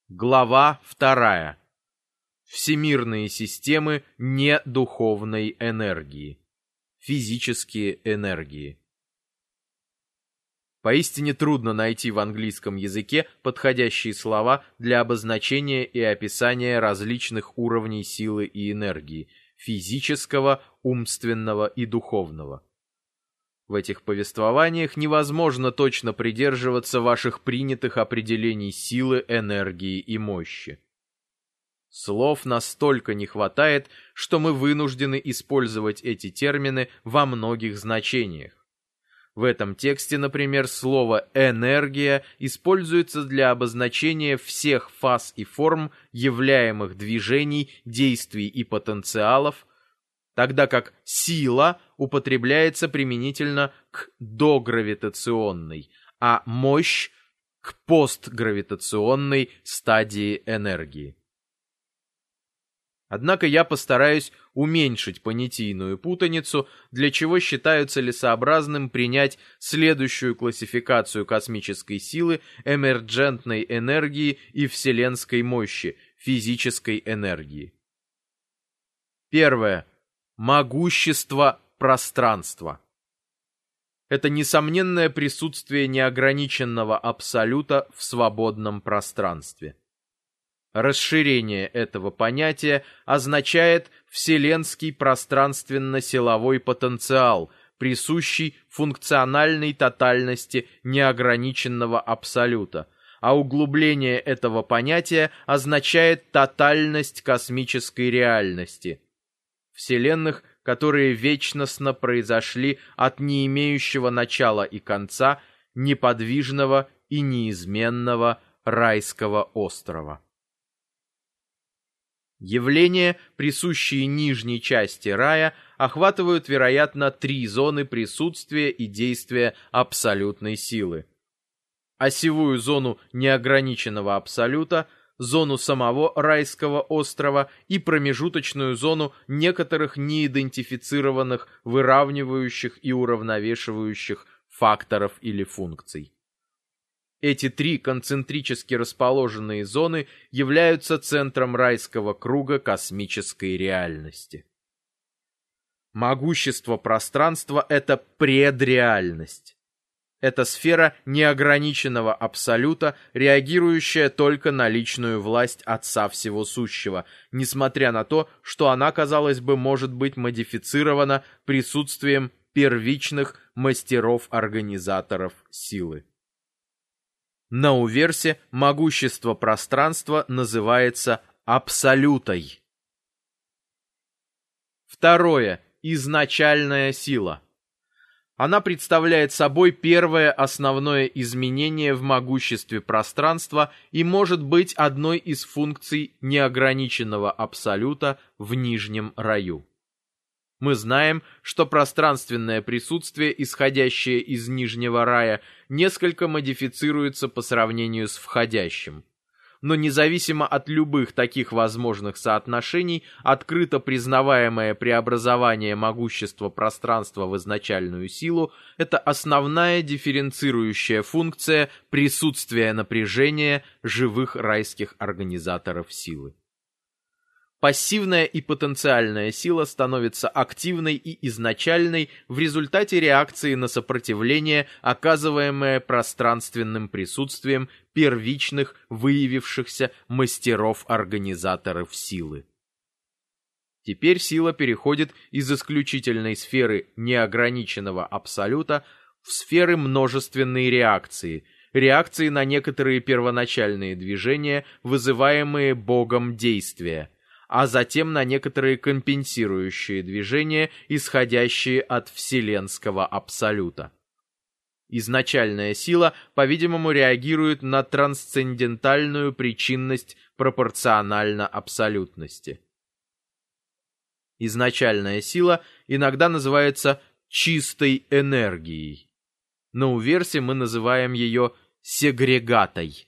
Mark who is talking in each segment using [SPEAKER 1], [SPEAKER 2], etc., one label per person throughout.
[SPEAKER 1] Глава 2. Всемирные системы недуховной энергии. Физические энергии. Поистине трудно найти в английском языке подходящие слова для обозначения и описания различных уровней силы и энергии – физического, умственного и духовного. В этих повествованиях невозможно точно придерживаться ваших принятых определений силы, энергии и мощи. Слов настолько не хватает, что мы вынуждены использовать эти термины во многих значениях. В этом тексте, например, слово «энергия» используется для обозначения всех фаз и форм являемых движений, действий и потенциалов, тогда как «сила» употребляется применительно к догравитационной, а «мощь» — к постгравитационной стадии энергии. Однако я постараюсь уменьшить понятийную путаницу, для чего считаю целесообразным принять следующую классификацию космической силы, эмерджентной энергии и вселенской мощи, физической энергии. Первое. Могущество пространства. Это несомненное присутствие неограниченного абсолюта в свободном пространстве. Расширение этого понятия означает вселенский пространственно-силовой потенциал, присущий функциональной тотальности неограниченного абсолюта, а углубление этого понятия означает тотальность космической реальности, вселенных, которые вечностно произошли от не имеющего начала и конца, неподвижного и неизменного райского острова. Явления, присущие нижней части рая, охватывают, вероятно, 3 зоны присутствия и действия абсолютной силы. Осевую зону неограниченного абсолюта, зону самого райского острова и промежуточную зону некоторых неидентифицированных выравнивающих и уравновешивающих факторов или функций. Эти 3 концентрически расположенные зоны являются центром райского круга космической реальности. Могущество пространства – это предреальность. Это сфера неограниченного абсолюта, реагирующая только на личную власть Отца Всего Сущего, несмотря на то, что она, казалось бы, может быть модифицирована присутствием первичных мастеров-организаторов силы. На уверсе могущество пространства называется абсолютой. Второе. Изначальная сила. Она представляет собой первое основное изменение в могуществе пространства и может быть одной из функций неограниченного абсолюта в нижнем раю. Мы знаем, что пространственное присутствие, исходящее из нижнего рая, несколько модифицируется по сравнению с входящим. Но независимо от любых таких возможных соотношений, открыто признаваемое преобразование могущества пространства в изначальную силу – это основная дифференцирующая функция присутствия напряжения живых райских организаторов силы. Пассивная и потенциальная сила становится активной и изначальной в результате реакции на сопротивление, оказываемое пространственным присутствием первичных выявившихся мастеров-организаторов силы. Теперь сила переходит из исключительной сферы неограниченного абсолюта в сферы множественной реакции на некоторые первоначальные движения, вызываемые Богом действия, а затем на некоторые компенсирующие движения, исходящие от вселенского абсолюта. Изначальная сила, по-видимому, реагирует на трансцендентальную причинность пропорционально абсолютности. Изначальная сила иногда называется чистой энергией. На уверсе мы называем ее сегрегатой.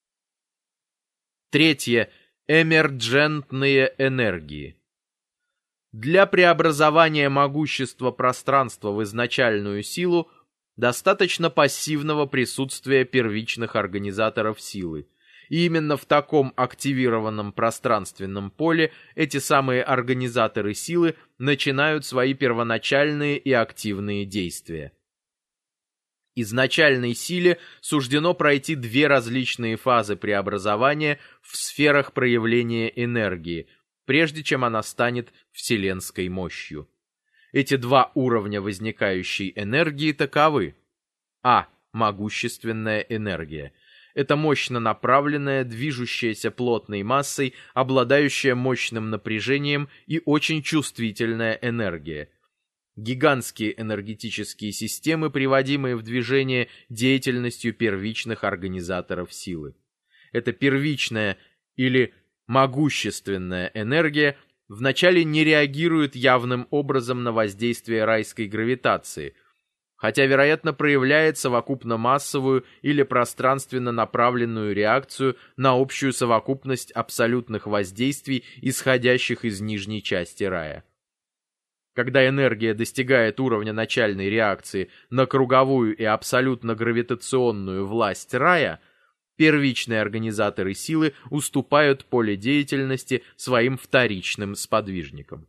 [SPEAKER 1] Третье. Эмерджентные энергии. Для преобразования могущества пространства в изначальную силу достаточно пассивного присутствия первичных организаторов силы, И именно в таком активированном пространственном поле эти самые организаторы силы начинают свои первоначальные и активные действия. Изначальной силе суждено пройти две различные фазы преобразования в сферах проявления энергии, прежде чем она станет вселенской мощью. Эти два уровня возникающей энергии таковы. А. Могущественная энергия. Это мощно направленная, движущаяся плотной массой, обладающая мощным напряжением и очень чувствительная энергия. Гигантские энергетические системы, приводимые в движение деятельностью первичных организаторов силы. Эта первичная или могущественная энергия вначале не реагирует явным образом на воздействие райской гравитации, хотя, вероятно, проявляет совокупно-массовую или пространственно направленную реакцию на общую совокупность абсолютных воздействий, исходящих из нижней части рая. Когда энергия достигает уровня начальной реакции на круговую и абсолютно-гравитационную власть рая, первичные организаторы силы уступают поле деятельности своим вторичным сподвижникам.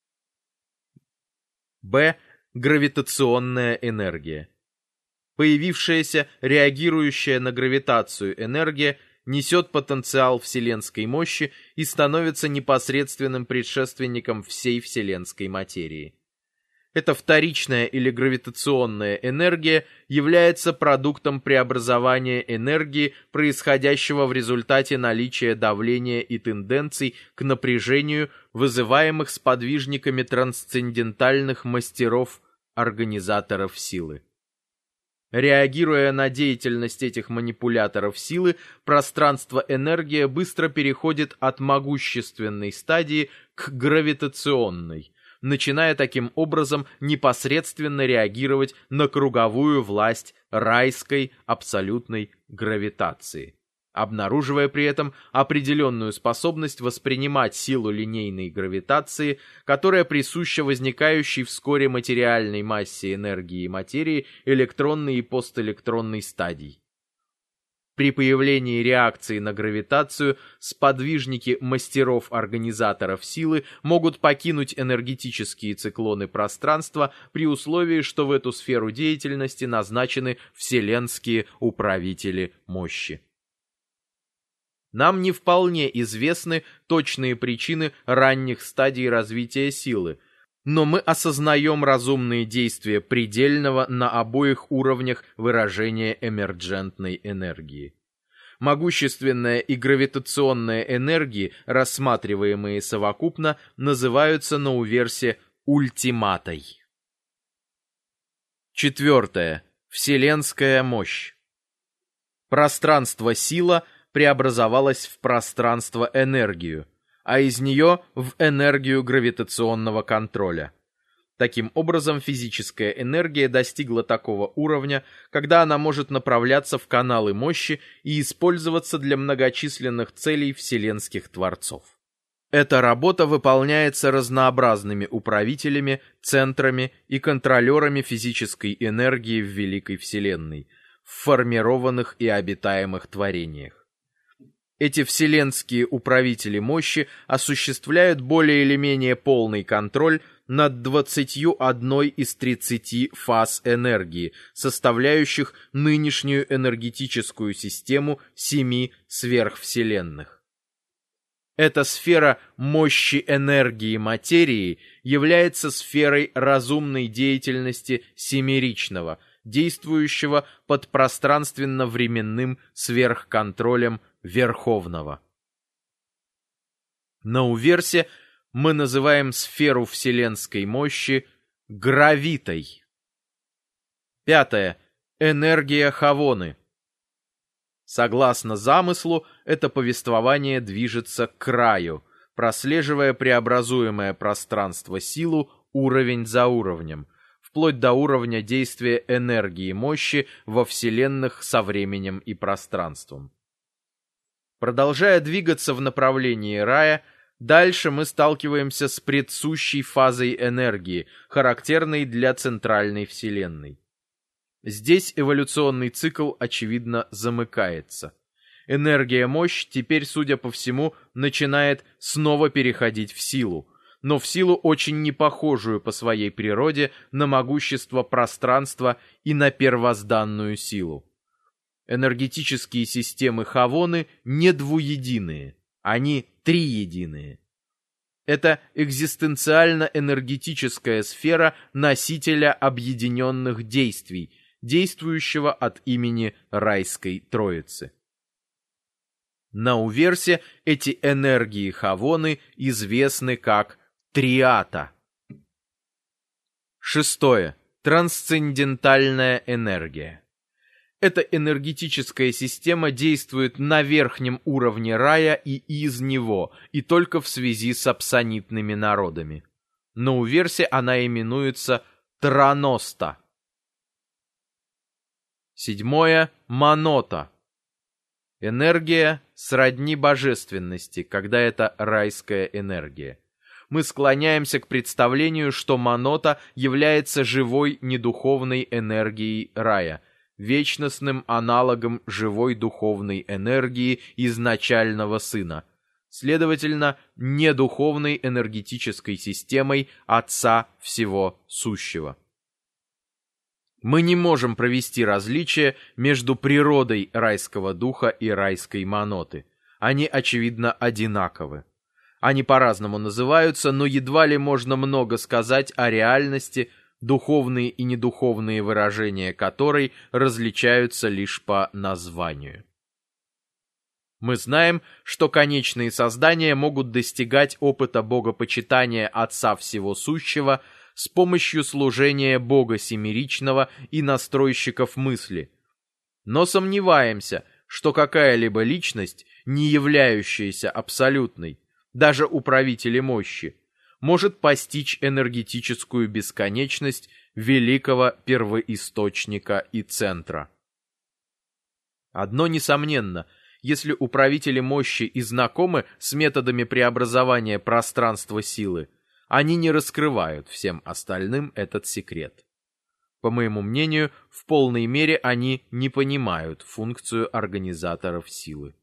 [SPEAKER 1] Б. Гравитационная энергия. Появившаяся, реагирующая на гравитацию энергия несет потенциал вселенской мощи и становится непосредственным предшественником всей вселенской материи. Эта вторичная или гравитационная энергия является продуктом преобразования энергии, происходящего в результате наличия давления и тенденций к напряжению, вызываемых сподвижниками трансцендентальных мастеров-организаторов силы. Реагируя на деятельность этих манипуляторов силы, пространство-энергия быстро переходит от могущественной стадии к гравитационной, начиная таким образом непосредственно реагировать на круговую власть райской абсолютной гравитации, обнаруживая при этом определенную способность воспринимать силу линейной гравитации, которая присуща возникающей вскоре материальной массе энергии и материи электронной и постэлектронной стадий. При появлении реакции на гравитацию сподвижники мастеров-организаторов силы могут покинуть энергетические циклоны пространства при условии, что в эту сферу деятельности назначены вселенские управители мощи. Нам не вполне известны точные причины ранних стадий развития силы, но мы осознаем разумные действия предельного на обоих уровнях выражения эмерджентной энергии. Могущественная и гравитационная энергии, рассматриваемые совокупно, называются на уверсе ультиматой. Четвертое. Вселенская мощь. Пространство-сила преобразовалось в пространство-энергию, а из нее в энергию гравитационного контроля. Таким образом, физическая энергия достигла такого уровня, когда она может направляться в каналы мощи и использоваться для многочисленных целей вселенских творцов. Эта работа выполняется разнообразными управителями, центрами и контролерами физической энергии в Великой Вселенной, в формированных и обитаемых творениях. Эти вселенские управители мощи осуществляют более или менее полный контроль над 21 из 30 фаз энергии, составляющих нынешнюю энергетическую систему 7 сверхвселенных. Эта сфера мощи энергии материи является сферой разумной деятельности семеричного, действующего под пространственно-временным сверхконтролем Верховного. На уверсе мы называем сферу вселенской мощи гравитой. Пятое. Энергия Хавоны. Согласно замыслу, это повествование движется к краю, прослеживая преобразуемое пространство силу уровень за уровнем, вплоть до уровня действия энергии мощи во вселенных со временем и пространством. Продолжая двигаться в направлении рая, дальше мы сталкиваемся с предсущей фазой энергии, характерной для центральной вселенной. Здесь эволюционный цикл, очевидно, замыкается. Энергия-мощь теперь, судя по всему, начинает снова переходить в силу, но в силу очень не похожую по своей природе на могущество пространства и на первозданную силу. Энергетические системы Хавоны не двуединые, они триединые. Это экзистенциально-энергетическая сфера носителя объединенных действий, действующего от имени Райской Троицы. На Уверсе эти энергии Хавоны известны как триата. 6. Трансцендентальная энергия. Эта энергетическая система действует на верхнем уровне рая и из него, и только в связи с апсонитными народами. На Уверсе она именуется Траноста. 7. Манота. Энергия сродни божественности, когда это райская энергия. Мы склоняемся к представлению, что Манота является живой недуховной энергией рая, вечностным аналогом живой духовной энергии изначального Сына, следовательно, недуховной энергетической системой Отца Всего Сущего. Мы не можем провести различие между природой райского духа и райской маноты. Они, очевидно, одинаковы. Они по-разному называются, но едва ли можно много сказать о реальности, духовные и недуховные выражения которой различаются лишь по названию. Мы знаем, что конечные создания могут достигать опыта богопочитания Отца Всего Сущего с помощью служения Бога Семеричного и настройщиков мысли. Но сомневаемся, что какая-либо личность, не являющаяся абсолютной, даже управители мощи, может постичь энергетическую бесконечность великого первоисточника и центра. Одно несомненно, если управители мощи и знакомы с методами преобразования пространства силы, они не раскрывают всем остальным этот секрет. По моему мнению, в полной мере они не понимают функцию организаторов силы.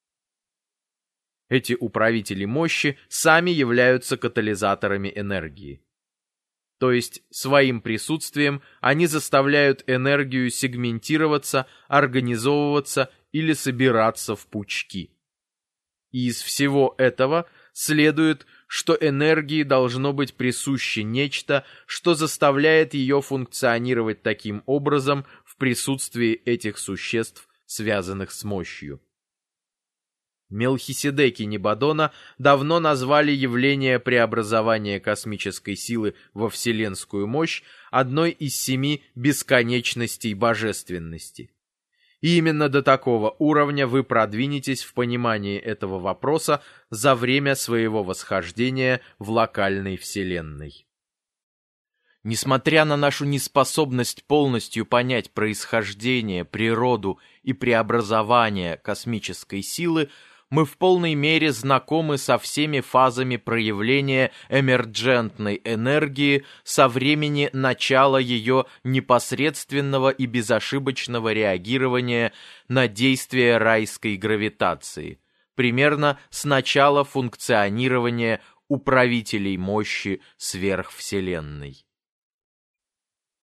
[SPEAKER 1] Эти управители мощи сами являются катализаторами энергии. То есть своим присутствием они заставляют энергию сегментироваться, организовываться или собираться в пучки. И из всего этого следует, что энергии должно быть присуще нечто, что заставляет ее функционировать таким образом в присутствии этих существ, связанных с мощью. Мелхиседеки Небадона давно назвали явление преобразования космической силы во вселенскую мощь одной из 7 бесконечностей божественности. И именно до такого уровня вы продвинетесь в понимании этого вопроса за время своего восхождения в локальной вселенной. Несмотря на нашу неспособность полностью понять происхождение, природу и преобразование космической силы, мы в полной мере знакомы со всеми фазами проявления эмерджентной энергии со времени начала ее непосредственного и безошибочного реагирования на действие райской гравитации, примерно с начала функционирования управителей мощи сверхвселенной.